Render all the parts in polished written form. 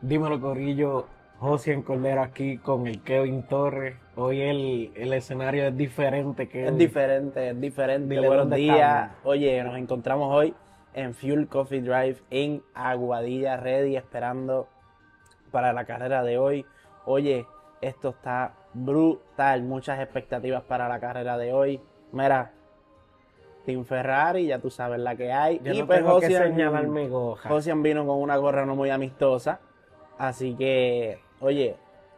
Dímelo, Corillo. Josian Cordero aquí con el Kevin Torres. Hoy el escenario es diferente, Es Kevin. diferente, es diferente. Dile Buenos dónde estamos. días. Oye, nos encontramos hoy en Fuel Coffee Drive en Aguadilla, ready, esperando para la carrera de hoy. Oye, esto está brutal. Muchas expectativas para la carrera de hoy. Mira, Team Ferrari, ya tú sabes la que hay. Yo Y no pues tengo que señalar mi goja. Josian vino con una gorra no muy amistosa. Así que, oye,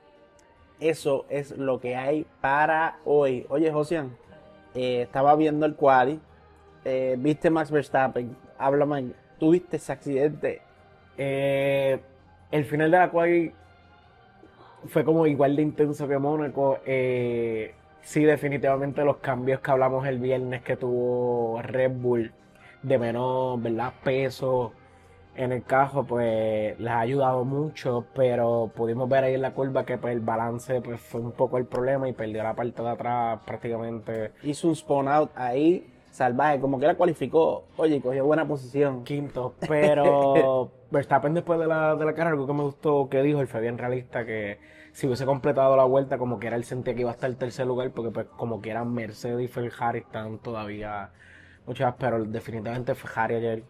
eso es lo que hay para hoy. Oye, Josian, estaba viendo el quali, viste Max Verstappen, háblame, tuviste ese accidente. Eh, el final de la cual fue como igual de intenso que Mónaco. Sí, definitivamente los cambios que hablamos el viernes que tuvo Red Bull de menos, ¿verdad? Peso en el carro, pues les ha ayudado mucho, pero pudimos ver ahí en la curva que pues, el balance pues, fue un poco el problema y perdió la parte de atrás prácticamente Hizo un spawn out ahí, salvaje, como que la cualificó, oye, cogió buena posición. quinto. Pero Verstappen después de la carrera, algo que me gustó que dijo, él fue bien realista, que si hubiese completado la vuelta, como que era él sentía que iba a estar en tercer lugar, porque pues como que eran Mercedes y Ferrari están todavía muchas, pero definitivamente Ferrari ayer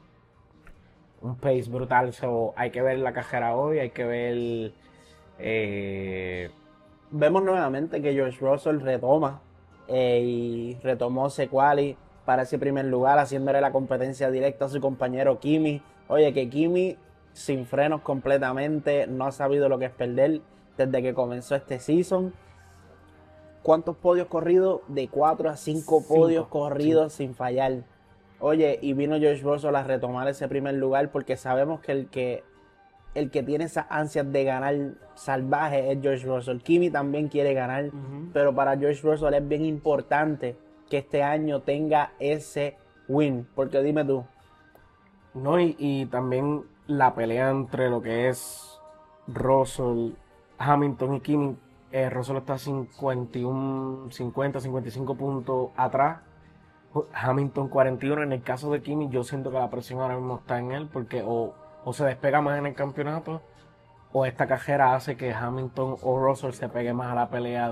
un pace brutal. So, hay que ver la carrera hoy, hay que ver. eh, Vemos nuevamente que George Russell retoma y retomó ese quali para ese primer lugar, haciéndole la competencia directa a su compañero Kimi. Oye, que Kimi, sin frenos completamente, no ha sabido lo que es perder desde que comenzó este season. ¿Cuántos podios corridos? De 4 a 5 podios cinco, cinco. corridos sin fallar. Oye, y vino George Russell a retomar ese primer lugar porque sabemos que el que tiene esas ansias de ganar salvaje es George Russell. Kimi también quiere ganar, Ujú. pero para George Russell es bien importante que este año tenga ese win. Porque dime tú, No, y también la pelea entre lo que es Russell, Hamilton y Kimi. Russell está 51, 50, 55 puntos atrás. Hamilton 41. En el caso de Kimi, yo siento que la presión ahora mismo está en él, porque o se despega más en el campeonato, o esta carrera hace que Hamilton o Russell se pegue más a la pelea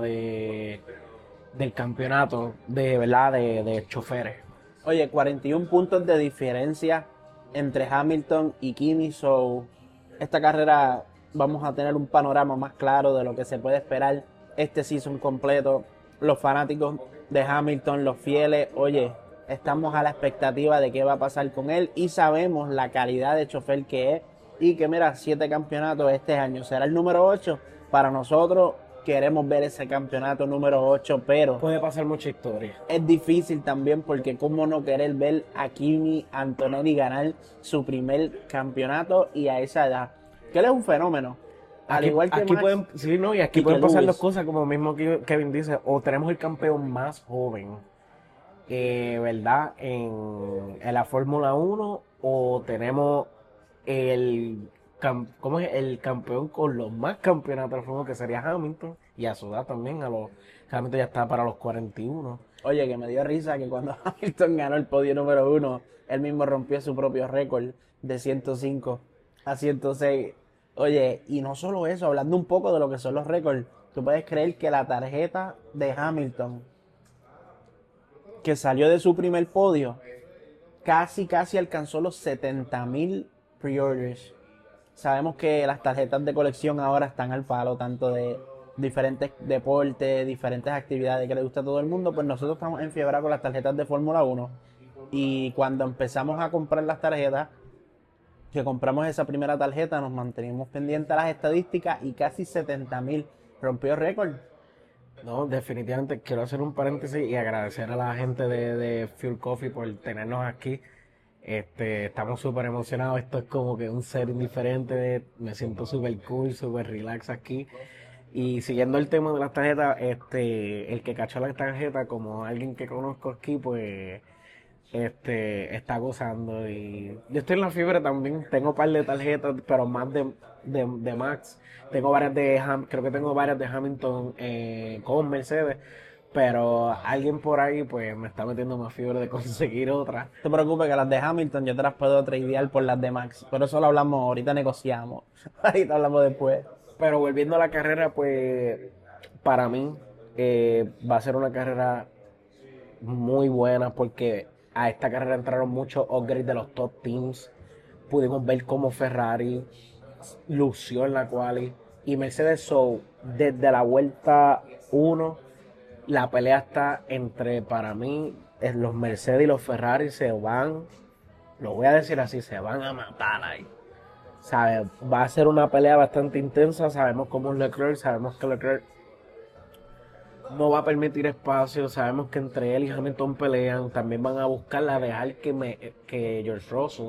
del campeonato de verdad de choferes. oye, 41 puntos de diferencia entre Hamilton y Kimi. So, esta carrera vamos a tener un panorama más claro de lo que se puede esperar este season completo. Los fanáticos de Hamilton, los fieles, oye, estamos a la expectativa de qué va a pasar con él y sabemos la calidad de chofer que es y que mira, 7 campeonatos este año será el número 8 para nosotros. Queremos ver ese campeonato número 8, pero Puede pasar mucha historia. es difícil también porque cómo no querer ver a Kimi Antonelli ganar su primer campeonato y a esa edad. Que él es un fenómeno. Al Aquí, igual que aquí Max pueden, sí, ¿no? Y aquí y que pueden pasar dos Lewis. cosas, como mismo que Kevin dice, o tenemos el campeón más joven, ¿verdad? En la Fórmula 1, o tenemos ¿cómo es? El campeón con los más campeonatos de la Fórmula 1, que sería Hamilton, y a su edad también, Hamilton ya está para los 41. Oye, que me dio risa que cuando Hamilton ganó el podio número 1, él mismo rompió su propio récord de 105 a 106. Oye, y no solo eso, hablando un poco de lo que son los récords, tú puedes creer que la tarjeta de Hamilton, que salió de su primer podio, casi alcanzó los 70.000 pre-orders. Sabemos que las tarjetas de colección ahora están al palo, tanto de diferentes deportes, diferentes actividades que le gusta a todo el mundo, pues nosotros estamos en fiebre con las tarjetas de Fórmula 1. Y cuando empezamos a comprar las tarjetas, que compramos esa primera tarjeta, nos mantenimos pendientes a las estadísticas y casi 70.000 rompió récord. No, definitivamente quiero hacer un paréntesis y agradecer a la gente de Fuel Coffee por tenernos aquí. Estamos súper emocionados. Esto es como que un ser diferente. Me siento súper cool, súper relax aquí. Y siguiendo el tema de las tarjetas, el que cachó la tarjeta, como alguien que conozco aquí, pues está gozando. Y yo estoy en la fiebre también. Tengo un par de tarjetas, pero más de Max. Creo que tengo varias de Hamilton con Mercedes. Pero alguien por ahí pues me está metiendo más fiebre de conseguir otra. No te preocupes que las de Hamilton yo te las puedo tradear por las de Max. Pero eso lo hablamos, ahorita negociamos. Ahorita hablamos después. Pero volviendo a la carrera, pues para mí va a ser una carrera muy buena porque a esta carrera entraron muchos upgrades de los top teams. Pudimos ver cómo Ferrari lució en la quali y Mercedes so, desde la vuelta 1 la pelea está entre, para mí, los Mercedes y los Ferrari se van, lo voy a decir así, se van a matar ahí. ¿Sabe? Va a ser una pelea bastante intensa, sabemos cómo es Leclerc, sabemos que Leclerc no va a permitir espacio, sabemos que entre él y Hamilton pelean, también van a buscar la dejar que George Russell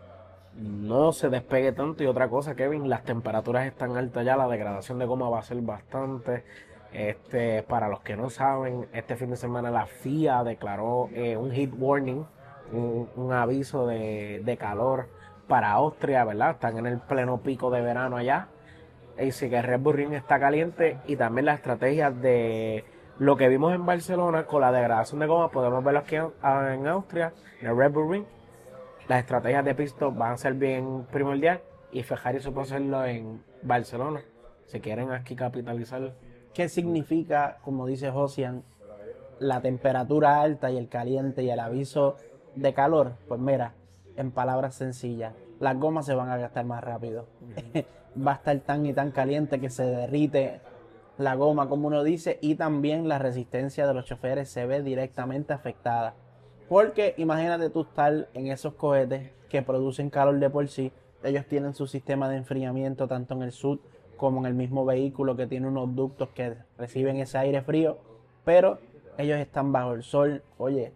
no se despegue tanto. Y otra cosa, Kevin, las temperaturas están altas ya, la degradación de goma va a ser bastante. Para los que no saben, este fin de semana la FIA declaró un heat warning, un aviso de calor para Austria, ¿verdad? Están en el pleno pico de verano allá. Y sí que Red Bull Ring está caliente y también las estrategias de lo que vimos en Barcelona con la degradación de goma, podemos verlo aquí en Austria, en el Red Bull Ring. Las estrategias de pit stop van a ser bien primordial y Ferrari supo hacerlo en Barcelona. Si quieren aquí capitalizar. ¿Qué significa, como dice Josian, la temperatura alta y el caliente y el aviso de calor? Pues mira, en palabras sencillas, las gomas se van a gastar más rápido. Va a estar tan y tan caliente que se derrite la goma, como uno dice, y también la resistencia de los choferes se ve directamente afectada. Porque imagínate tú estar en esos cohetes que producen calor de por sí. Ellos tienen su sistema de enfriamiento tanto en el sud como en el mismo vehículo, que tiene unos ductos que reciben ese aire frío. Pero ellos están bajo el sol. Oye,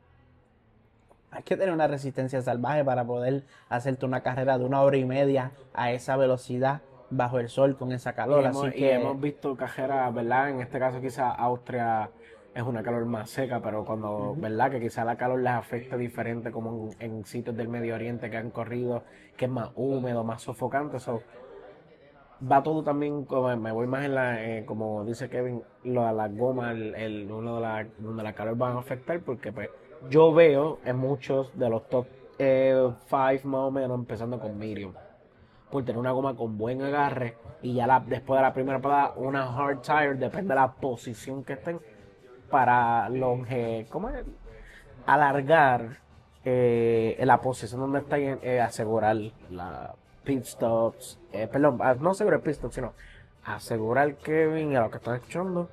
hay que tener una resistencia salvaje para poder hacerte una carrera de 1 hora y media a esa velocidad bajo el sol con esa calor. Y hemos visto carreras, ¿verdad? En este caso quizá Austria es una calor más seca, pero cuando, ¿verdad? Que quizá la calor les afecta diferente como en sitios del Medio Oriente que han corrido, que es más húmedo, más sofocante. So, va todo también, como, me voy más en la, como dice Kevin, lo de las gomas, donde la calor van a afectar, porque pues yo veo en muchos de los top 5 más o menos, empezando con medium, por tener una goma con buen agarre y ya después de la primera parada una hard tire, depende de la posición que estén, para ¿cómo es? Alargar la posición donde están, asegurar la pit stops, perdón, no asegurar pit stops, sino asegurar Kevin y a los que están escuchando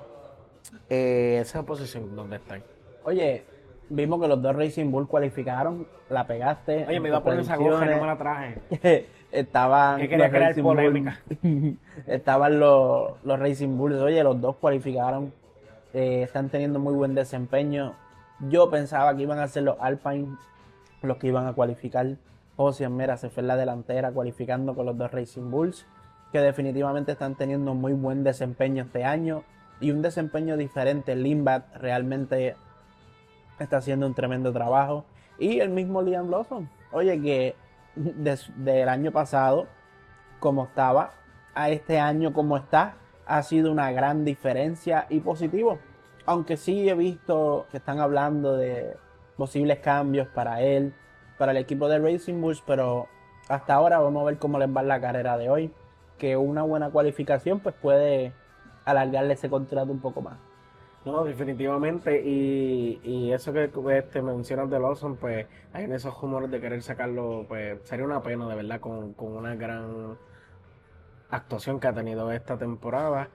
esa posición donde están. Oye, vimos que los dos Racing Bull cualificaron, la pegaste. Oye, me iba a poner esa gorra y no me la traje. Estaban que quería los crear Racing polémica. Bull, estaban los Racing Bulls. Oye, los dos cualificaron, están teniendo muy buen desempeño. Yo pensaba que iban a ser los Alpine los que iban a cualificar. Ocean Mera se fue en la delantera cualificando con los dos Racing Bulls, que definitivamente están teniendo muy buen desempeño este año y un desempeño diferente. Limbat realmente está haciendo un tremendo trabajo, y el mismo Liam Lawson, oye, que del año pasado como estaba a este año como está, ha sido una gran diferencia y positivo. Aunque sí he visto que están hablando de posibles cambios para él, para el equipo de Racing Bulls, pero hasta ahora vamos a ver cómo les va en la carrera de hoy, que una buena cualificación pues puede alargarle ese contrato un poco más. No, definitivamente, y eso que te mencionas de Lawson, pues hay en esos rumores de querer sacarlo, pues sería una pena de verdad con una gran actuación que ha tenido esta temporada.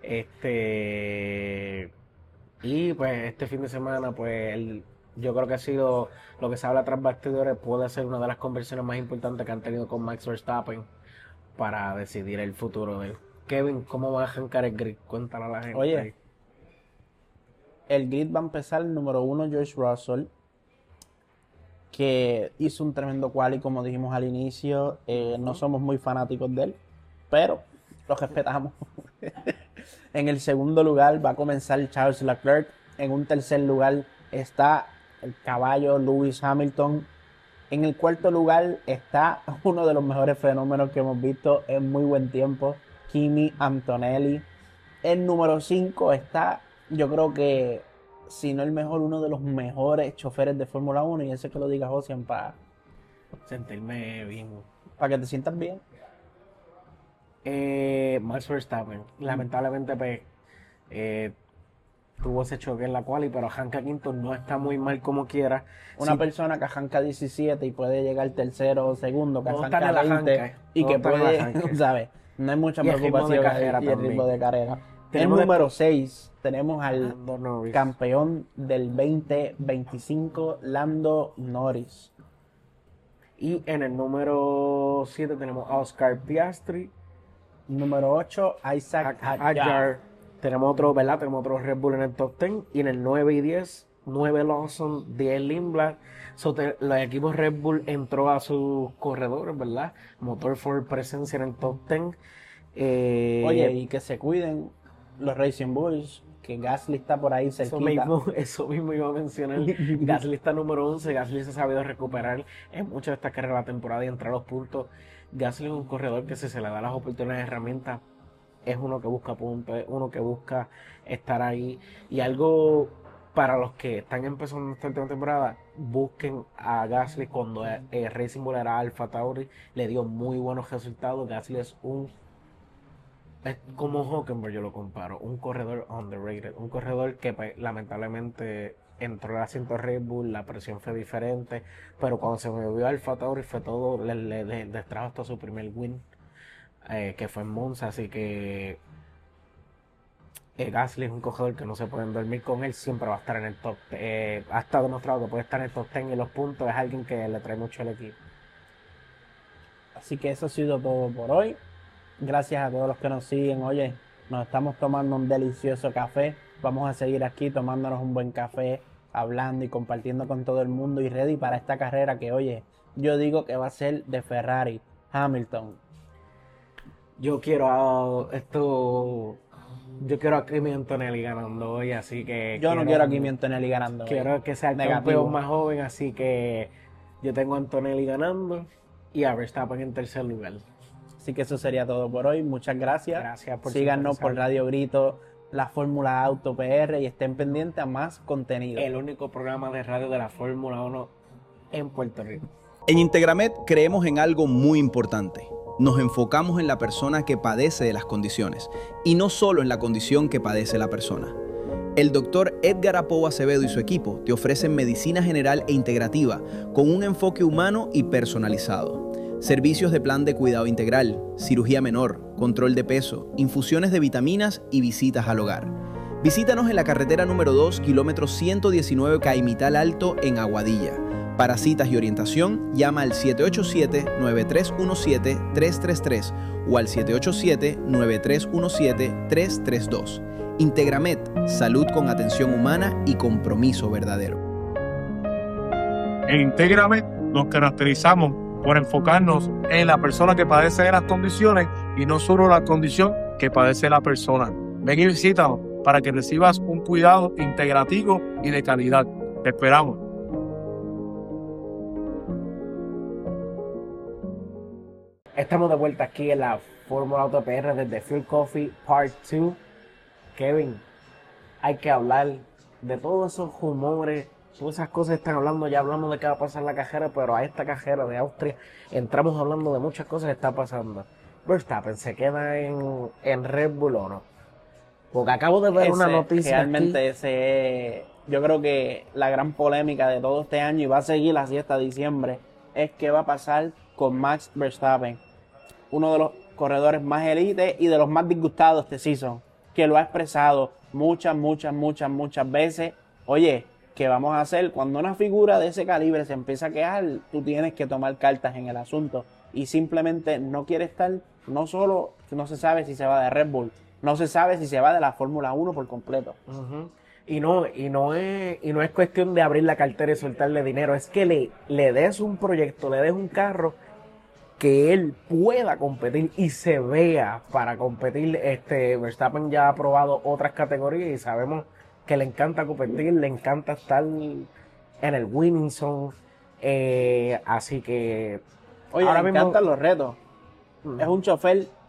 Y pues este fin de semana, pues yo creo que ha sido lo que se habla tras bastidores, puede ser una de las conversaciones más importantes que han tenido con Max Verstappen para decidir el futuro de él. Kevin, ¿cómo va a arrancar el grid? Cuéntale a la gente. Oye, ahí. El grid va a empezar el número 1, George Russell, que hizo un tremendo quali, como dijimos al inicio. No somos muy fanáticos de él, pero lo respetamos. En el segundo lugar va a comenzar Charles Leclerc. En un tercer lugar está el caballo Lewis Hamilton. En el cuarto lugar está uno de los mejores fenómenos que hemos visto en muy buen tiempo, Kimi Antonelli. El número 5 está yo creo que, si no el mejor, uno de los mejores choferes de Fórmula 1, y ese que lo diga Josian para Sentirme bien. que te sientas bien. Max Verstappen, lamentablemente, pues, tuvo ese choque en la quali, pero Hanka Quinto no está muy mal como quiera. Una Sí, persona que arranca 17 y puede llegar tercero o segundo, que todo está en arranca el 20 arranque, y todo que está en el puede, arranque. ¿sabes? No hay mucha Y el ritmo de preocupación carrera ahí, y el ritmo también. de carrera. Tenemos En número después 6 tenemos al Lando Norris. campeón del 2025, Lando Norris. Y en el número 7 tenemos a Oscar Piastri. Número 8, Isaac Hadjar. Hadjar. Tenemos otro, ¿verdad? Tenemos otro Red Bull en el top 10. Y en el 9 y 10, 9 Lawson, 10 Lindblad. Los equipos Red Bull entró a sus corredores, ¿verdad? Motor Ford presencia en el top 10. Oye, y que se cuiden los Racing Bulls, que Gasly está por ahí cerquita. Eso mismo iba a mencionar. Gasly está número 11. Gasly se ha sabido recuperar en muchas de estas carreras de la temporada y entrar a los puntos. Gasly es un corredor que, si se le da las oportunidades, herramientas, es uno que busca puntos, es uno que busca estar ahí. Y algo para los que están empezando esta última temporada, busquen a Gasly. Cuando Racing Bull era Alfa Tauri, le dio muy buenos resultados. Gasly es como Hockenberg, yo lo comparo, un corredor underrated, un corredor que, pues, lamentablemente entró al asiento Red Bull, la presión fue diferente, pero cuando se movió a Alfa Tauri fue todo, le destrajo hasta su primer win, que fue en Monza. Así que Gasly es un corredor que no se pueden dormir con él, siempre va a estar en el top. Ha estado demostrado que puede estar en el top 10 y los puntos, es alguien que le trae mucho al equipo. Así que eso ha sido todo por hoy. Gracias a todos los que nos siguen. Oye, nos estamos tomando un delicioso café. Vamos a seguir aquí tomándonos un buen café, hablando y compartiendo con todo el mundo, y ready para esta carrera que, oye, yo digo que va a ser de Ferrari, Hamilton. Yo quiero yo quiero a Kimi Antonelli ganando hoy, así que Yo no quiero a Kimi Antonelli ganando hoy. quiero que sea el Negativo. campeón más joven, así que yo tengo a Antonelli ganando y a Verstappen en tercer lugar. Así que eso sería todo por hoy. Muchas gracias. Gracias por Síganos por sintonizar. Radio Grito, la Fórmula Auto PR, y estén pendientes a más contenido. El único programa de radio de la Fórmula 1 en Puerto Rico. En Integramed creemos en algo muy importante. Nos enfocamos en la persona que padece de las condiciones y no solo en la condición que padece la persona. El doctor Edgar Apo Acevedo y su equipo te ofrecen medicina general e integrativa con un enfoque humano y personalizado. Servicios de plan de cuidado integral, cirugía menor, control de peso, infusiones de vitaminas y visitas al hogar. Visítanos en la carretera número 2, kilómetro 119, Caimital Alto, en Aguadilla. Para citas y orientación, llama al 787-9317-333 o al 787-9317-332. Integramed, salud con atención humana y compromiso verdadero. En Integramed nos caracterizamos por enfocarnos en la persona que padece de las condiciones y no solo la condición que padece la persona. Ven y visítanos para que recibas un cuidado integrativo y de calidad. Te esperamos. Estamos de vuelta aquí en la Fórmula Auto PR desde Fuel Coffee Part 2. Kevin, hay que hablar de todos esos rumores, todas esas cosas que están hablando. Ya hablamos de qué va a pasar en la carrera, pero a esta carrera de Austria entramos hablando de muchas cosas que están pasando. Verstappen se queda en Red Bull, ¿o no? Porque acabo de ver una noticia Realmente aquí. ese es, yo creo que la gran polémica de todo este año, y va a seguir así hasta diciembre, es qué va a pasar con Max Verstappen, uno de los corredores más elite y de los más disgustados este season, que lo ha expresado muchas veces. Oye, ¿qué vamos a hacer? Cuando una figura de ese calibre se empieza a quejar, tú tienes que tomar cartas en el asunto, y simplemente no quiere estar. No solo no se sabe si se va de Red Bull, no se sabe si se va de la Fórmula 1 por completo. Uh-huh. Y no es cuestión de abrir la cartera y soltarle dinero, es que le des un proyecto, le des un carro que él pueda competir y se vea para competir. Verstappen ya ha probado otras categorías y sabemos que le encanta competir, le encanta estar en el winning zone, así que Oye, ahora me mismo encantan los retos. Es un chofer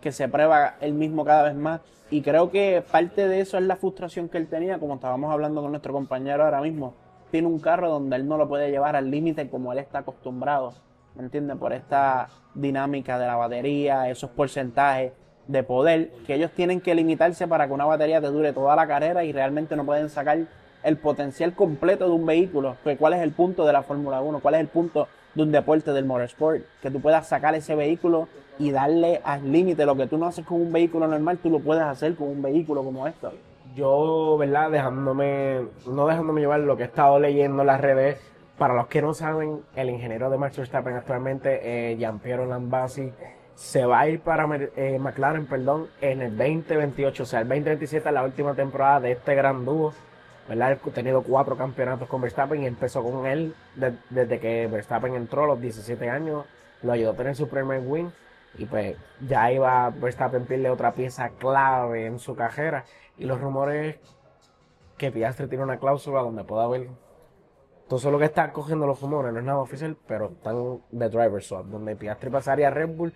que se prueba él mismo cada vez más. Y creo que parte de eso es la frustración que él tenía, como estábamos hablando con nuestro compañero ahora mismo. Tiene un carro donde él no lo puede llevar al límite como él está acostumbrado, ¿me entiendes? Por esta dinámica de la batería, esos porcentajes de poder, que ellos tienen que limitarse para que una batería te dure toda la carrera y realmente no pueden sacar el potencial completo de un vehículo. Pues, ¿cuál es el punto de la Fórmula 1? ¿Cuál es el punto de un deporte del motorsport? Que tú puedas sacar ese vehículo y darle al límite. Lo que tú no haces con un vehículo normal, tú lo puedes hacer con un vehículo como esto. Yo, ¿verdad? No dejándome llevar lo que he estado leyendo en las redes. Para los que no saben, el ingeniero de Max Verstappen actualmente, Gianpiero Lambiase, se va a ir para McLaren, en el 2028. O sea, el 2027 es la última temporada de este gran dúo, ¿verdad? Él ha tenido 4 campeonatos con Verstappen y empezó con él desde que Verstappen entró a los 17 años. Lo ayudó a tener su primer win. Y pues ya iba Verstappen pierde otra pieza clave en su carrera. Y los rumores que Piastri tiene una cláusula donde pueda haber. Entonces lo que están cogiendo los rumores no es nada oficial, pero están de driver swap, donde Piastri pasaría a Red Bull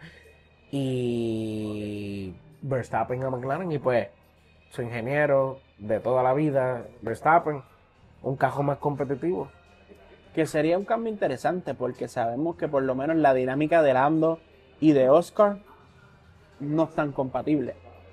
y Verstappen a McLaren. Y pues su ingeniero de toda la vida, Verstappen, un cajón más competitivo. Que sería un cambio interesante porque sabemos que por lo menos la dinámica de Lando y de Oscar no están compatibles.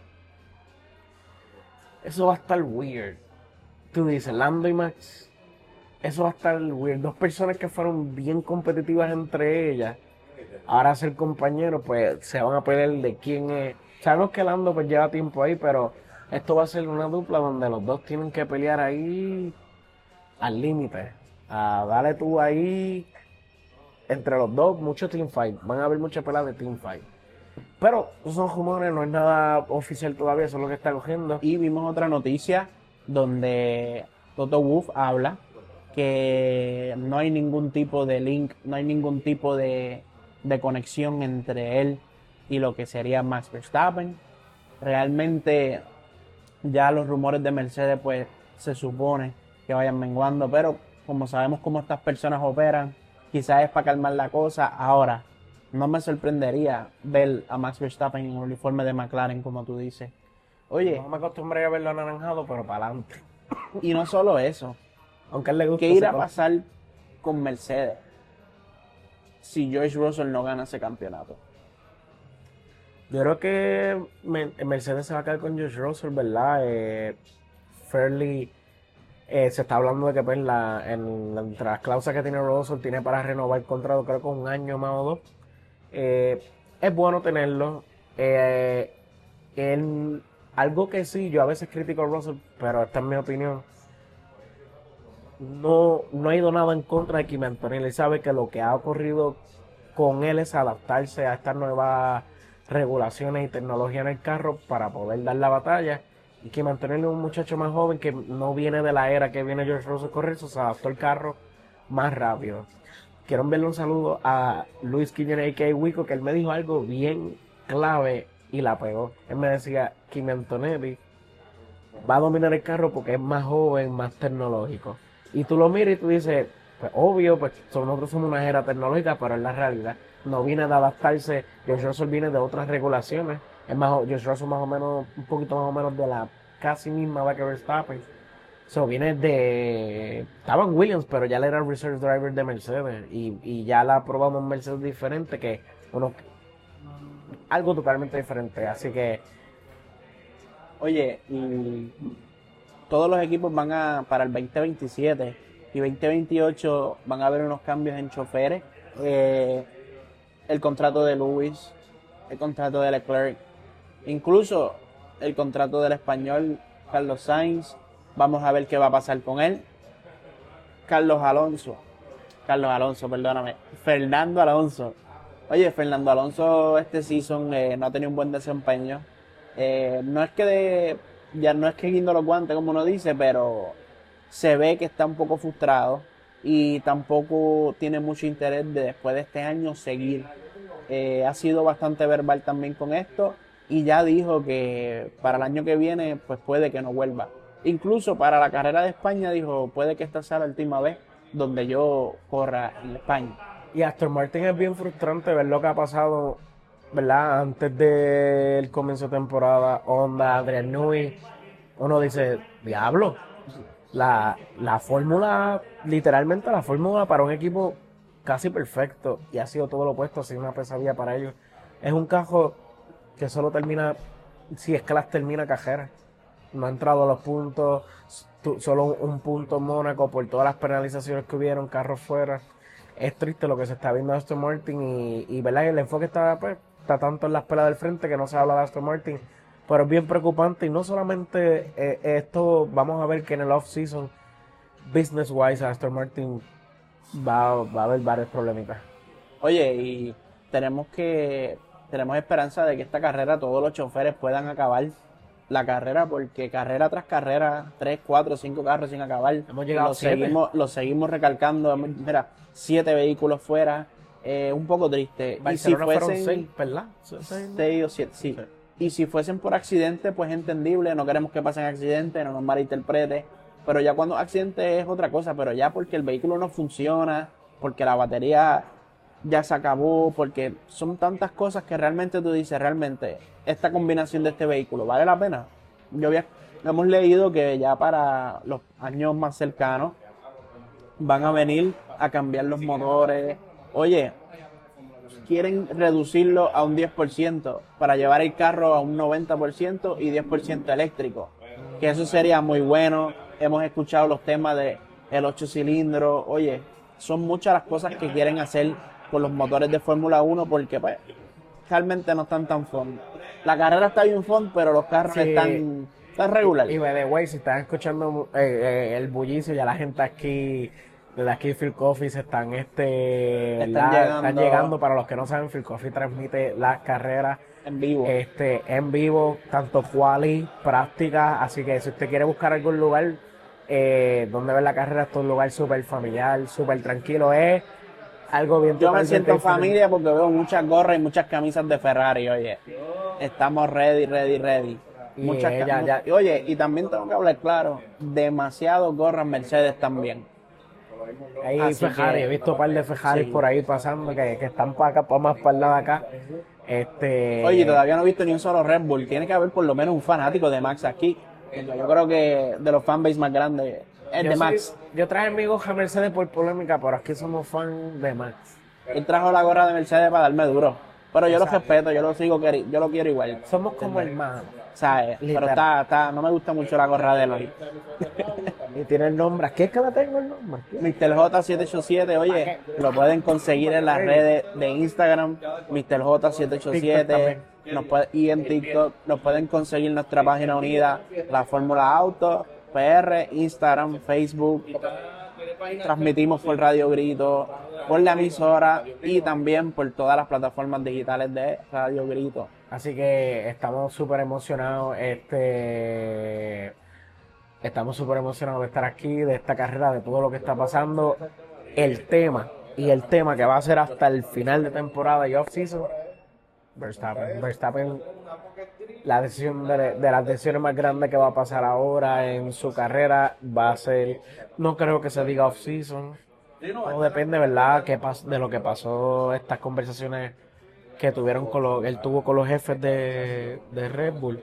Eso va a estar weird. Tú dices, Lando y Max, eso va a estar weird. 2 personas que fueron bien competitivas entre ellas, ahora ser compañeros, pues se van a pelear de quién es. Sabemos que Lando pues lleva tiempo ahí, pero esto va a ser una dupla donde los dos tienen que pelear ahí al límite. Dale tú ahí entre los dos, mucho teamfight. Van a haber muchas peleas de teamfight. Pero son rumores, no es nada oficial todavía, eso es lo que está cogiendo. Y vimos otra noticia donde Toto Wolff habla que no hay ningún tipo de link, no hay ningún tipo de conexión entre él y lo que sería Max Verstappen. Realmente ya los rumores de Mercedes pues se supone que vayan menguando, pero como sabemos cómo estas personas operan, quizás es para calmar la cosa. Ahora, no me sorprendería ver a Max Verstappen en el uniforme de McLaren, como tú dices. Oye, No me acostumbré a verlo anaranjado, pero para adelante. y no solo eso, Aunque a él le gusta ¿qué ese irá a color. pasar con Mercedes si George Russell no gana ese campeonato? Yo creo que Mercedes se va a quedar con George Russell, ¿verdad? Fairly, se está hablando de que pues, entre las cláusulas que tiene Russell, tiene para renovar el contrato, creo que 1 año más o 2. Es bueno tenerlo. Algo que sí, yo a veces critico a Russell, pero esta es mi opinión. No ha ido nada en contra de Kim Antonelli. Él sabe que lo que ha ocurrido con él es adaptarse a estas nuevas regulaciones y tecnología en el carro para poder dar la batalla. Y Kim Antonelli es un muchacho más joven que no viene de la era que viene George Russell corriendo, se adaptó al carro más rápido. Quiero enviarle un saludo a Luis Quiñones, a.k.a. Wico, que él me dijo algo bien clave y la pegó. Él me decía, Kim Antonelli va a dominar el carro porque es más joven, más tecnológico. Y tú lo miras y tú dices, pues obvio, pues nosotros somos una era tecnológica, pero en la realidad no viene de adaptarse. George Russell viene de otras regulaciones. Es más, George Russell más o menos, un poquito más o menos de la casi misma edad que Verstappen. Viene estaba en Williams, pero ya le era el reserve driver de Mercedes. Y ya la probamos en Mercedes diferente, que algo totalmente diferente. Así que Oye, y todos los equipos para el 2027 y 2028 van a haber unos cambios en choferes. El contrato de Lewis, el contrato de Leclerc, incluso el contrato del español Carlos Sainz. Vamos a ver qué va a pasar con él. Fernando Alonso. Oye, Fernando Alonso este season no ha tenido un buen desempeño. No es que guindo los guantes, como uno dice, pero se ve que está un poco frustrado y tampoco tiene mucho interés de después de este año seguir. Ha sido bastante verbal también con esto y ya dijo que para el año que viene pues puede que no vuelva. Incluso para la carrera de España dijo, puede que esta sea la última vez donde yo corra en España. y Aston Martin es bien frustrante ver lo que ha pasado ¿verdad? Antes del comienzo de temporada, Honda, Adrian Newey, uno dice, diablo, la fórmula, literalmente la fórmula para un equipo casi perfecto, y ha sido todo lo opuesto, ha sido una pesadilla para ellos. Es un carro que solo termina, si es que las termina cajera. No ha entrado a los puntos, solo un punto en Mónaco por todas las penalizaciones que hubieron, carros fuera. Es triste lo que se está viendo de Aston Martin y ¿verdad? El enfoque está, pues, está tanto en las pelas del frente que no se habla de Aston Martin, pero es bien preocupante y no solamente esto, vamos a ver que en el off-season, business-wise, Aston Martin va a haber varios problemitas. Oye, y tenemos esperanza de que esta carrera todos los choferes puedan acabar la carrera, porque carrera tras carrera, 3, 4, 5 carros sin acabar, Hemos llegado a 7. lo seguimos recalcando. Mira, 7 vehículos fuera, un poco triste. Barcelona Y si fueron fuesen 6, ¿verdad? 6 o 7, sí. Y si fuesen por accidente, pues entendible, no queremos que pasen accidentes, no nos malinterprete. Pero ya cuando accidente es otra cosa, pero ya porque el vehículo no funciona, porque la batería ya se acabó, porque son tantas cosas que realmente tú dices, realmente, esta combinación de este vehículo, ¿vale la pena? Hemos leído que ya para los años más cercanos van a venir a cambiar los motores. Oye, quieren reducirlo a un 10% para llevar el carro a un 90% y 10% eléctrico, que eso sería muy bueno. Hemos escuchado los temas de el 8 cilindros. Oye, son muchas las cosas que quieren hacer con los motores de Fórmula 1 porque pues realmente no están tan fun. La carrera está bien fun, pero los carros Sí. están regular. Y by the way, si están escuchando el bullicio, ya la gente aquí, de aquí Phil Coffee, se están, están llegando. Para los que no saben, Phil Coffee transmite las carreras En vivo. en vivo, tanto quali, práctica. Así que si usted quiere buscar algún lugar donde ver la carrera, esto es un lugar súper familiar, súper tranquilo. Es algo bien Yo me totalmente siento diferente. familia porque veo muchas gorras y muchas camisas de Ferrari, oye. Estamos ready. Y Muchas ya. y oye, y también tengo que hablar claro, demasiados gorras Mercedes también. Ahí Así Ferrari, que- he visto un par de Ferrari sí. por ahí pasando que están para acá, para más para el lado de acá. Oye, todavía no he visto ni un solo Red Bull. Tiene que haber por lo menos un fanático de Max aquí. Yo creo que de los fanbase más grandes es de Max. Yo traje mi goja Mercedes por polémica, pero aquí somos fan de Max. Él trajo la gorra de Mercedes para darme duro. Pero yo lo Exacto. respeto, yo lo quiero igual. Somos como hermanos. ¿Sabes? Pero Literal. no me gusta mucho la gorra de él hoy. Y tiene el nombre. Aquí es que la tengo el nombre. Mr. J787, oye, lo pueden conseguir en las redes de Instagram, Mr. J787, y en TikTok. Nos pueden conseguir en nuestra página unida, la Fórmula Auto, PR, Instagram, Facebook. Transmitimos por Radio Grito, por la emisora y también por todas las plataformas digitales de Radio Grito. Así que estamos súper emocionados. Estamos súper emocionados de estar aquí, de esta carrera, de todo lo que está pasando. El tema que va a ser hasta el final de temporada y off-season, Verstappen, la decisión de las decisiones más grandes que va a pasar ahora en su carrera va a ser, no creo que se diga off-season, todo depende, ¿verdad?, de lo que pasó, estas conversaciones que tuvieron él tuvo con los jefes de Red Bull.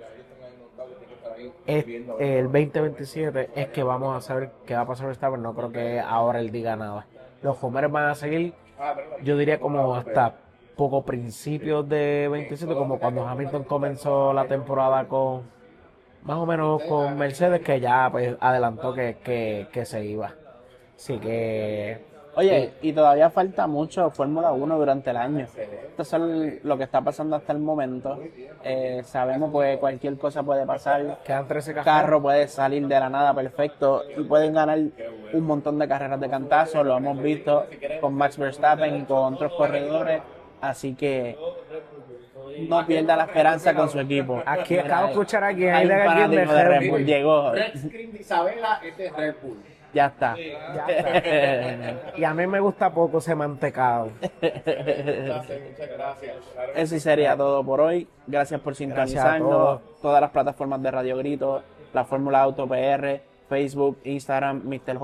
El 2027 es que vamos a saber qué va a pasar Verstappen. No creo que ahora él diga nada. Los rumores van a seguir, yo diría, como hasta poco principios de 27, como cuando Hamilton comenzó la temporada con más o menos con Mercedes, que ya pues adelantó que se iba. Así que Oye, y todavía falta mucho Fórmula 1 durante el año. Esto es lo que está pasando hasta el momento. Sabemos que cualquier cosa puede pasar. quedan 13 Carro puede salir de la nada perfecto y pueden ganar un montón de carreras de cantazo. Lo hemos visto con Max Verstappen y con otros corredores. Así que no pierda la esperanza con su equipo. Aquí acabo de escuchar a alguien, Hay ahí un de alguien de fanático de Red Red Bull. Bull. Llegó. Red Screen de Isabela, este es Red Bull. Ya está. Ya está. Y a mí me gusta poco ese mantecado. Muchas gracias. Eso sería todo por hoy. Gracias por sintonizarnos. todos. Todas las plataformas de Radio Grito, la Fórmula Auto PR, Facebook, Instagram, Mr.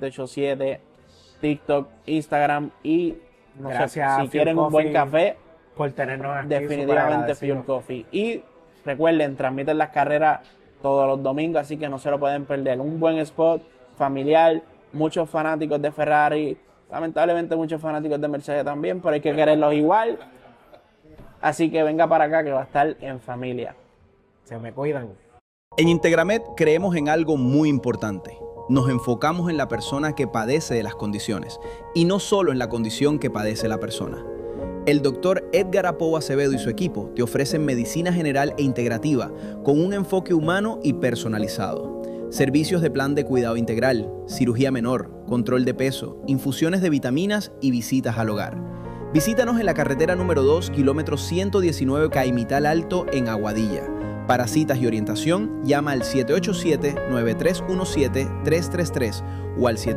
J787, TikTok, Instagram y no sé, Gracias, si Phil quieren un buen Coffee. café, por tenernos aquí. Definitivamente Fuel Coffee. Y recuerden, transmiten las carreras todos los domingos, así que no se lo pueden perder. Un buen spot familiar, muchos fanáticos de Ferrari, lamentablemente muchos fanáticos de Mercedes también, pero hay que quererlos igual. Así que venga para acá que va a estar en familia. Se me cuidan. En Integramed creemos en algo muy importante. Nos enfocamos en la persona que padece de las condiciones y no solo en la condición que padece la persona. El doctor Edgar Apovo Acevedo y su equipo te ofrecen medicina general e integrativa con un enfoque humano y personalizado. Servicios de plan de cuidado integral, cirugía menor, control de peso, infusiones de vitaminas y visitas al hogar. Visítanos en la carretera número 2, kilómetro 119 Caimital Alto en Aguadilla. Para citas y orientación, llama al 787-9317-333 o al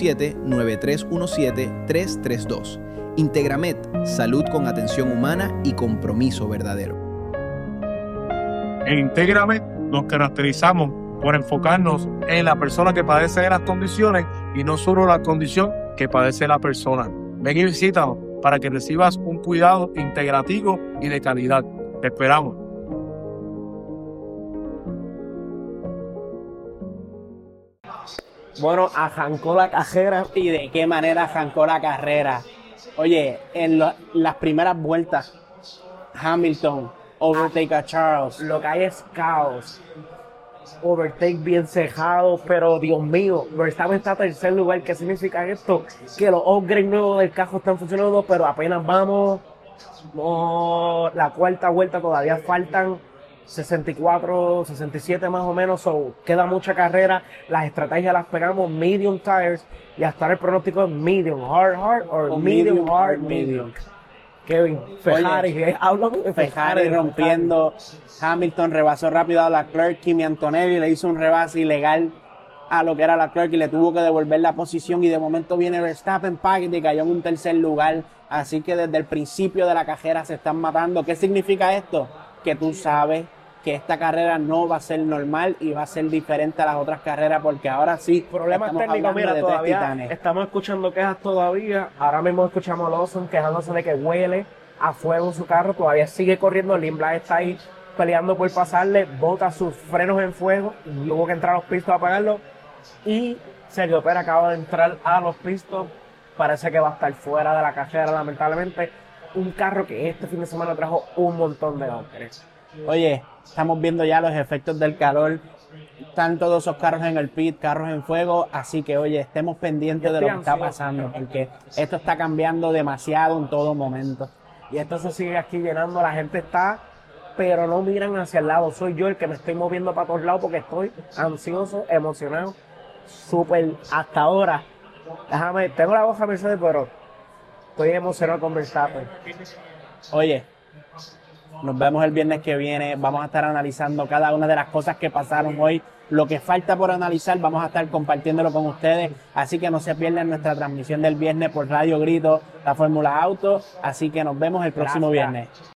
787-9317-332. Integramed, salud con atención humana y compromiso verdadero. En Integramed nos caracterizamos por enfocarnos en la persona que padece de las condiciones y no solo la condición que padece la persona. Ven y visítanos para que recibas un cuidado integrativo y de calidad. Te esperamos. Bueno, arrancó la carrera. ¿Y de qué manera arrancó la carrera? Oye, en las primeras vueltas, Hamilton overtake a Charles. Lo que hay es caos. Overtake bien cejado, pero Dios mío, Verstappen está en tercer lugar. ¿Qué significa esto? Que los upgrades nuevos del carro están funcionando, pero apenas vamos. No, la cuarta vuelta todavía faltan 64, 67 más o menos, so, queda mucha carrera. Las estrategias las pegamos medium tires y hasta el pronóstico es medium hard o medium hard medium. Kevin, Ferrari, hablamos de Ferrari rompiendo. Hamilton rebasó rápido a Leclerc. Kimi Antonelli le hizo un rebase ilegal a lo que era Leclerc y le tuvo que devolver la posición, y de momento viene Verstappen y cayó en un tercer lugar. Así que desde el principio de la carrera se están matando. ¿Qué significa esto? Que tú sabes que esta carrera no va a ser normal y va a ser diferente a las otras carreras, porque ahora sí problemas técnicos. Mira, todavía estamos escuchando quejas todavía. Ahora mismo escuchamos a Lawson quejándose de que huele a fuego su carro. Todavía sigue corriendo. Lindblad está ahí peleando por pasarle, bota sus frenos en fuego, tuvo que entrar a los pistos a apagarlo, y Sergio Pérez acaba de entrar a los pistos. Parece que va a estar fuera de la carrera, lamentablemente. Un carro que este fin de semana trajo un montón de golpes. Oye, estamos viendo ya los efectos del calor. Están todos esos carros en el pit, carros en fuego. Así que, oye, estemos pendientes de lo que está pasando, porque esto está cambiando demasiado en todo momento. Y esto se sigue aquí llenando. La gente está, pero no miran hacia el lado. Soy yo el que me estoy moviendo para todos lados porque estoy ansioso, emocionado. Súper, hasta ahora. Tengo la hoja Mercedes, pero estoy emocionado con Verstappen. Oye, nos vemos el viernes que viene. Vamos a estar analizando cada una de las cosas que pasaron hoy. Lo que falta por analizar, vamos a estar compartiéndolo con ustedes. Así que no se pierdan nuestra transmisión del viernes por Radio Grito, la Fórmula Auto. Así que nos vemos el próximo viernes.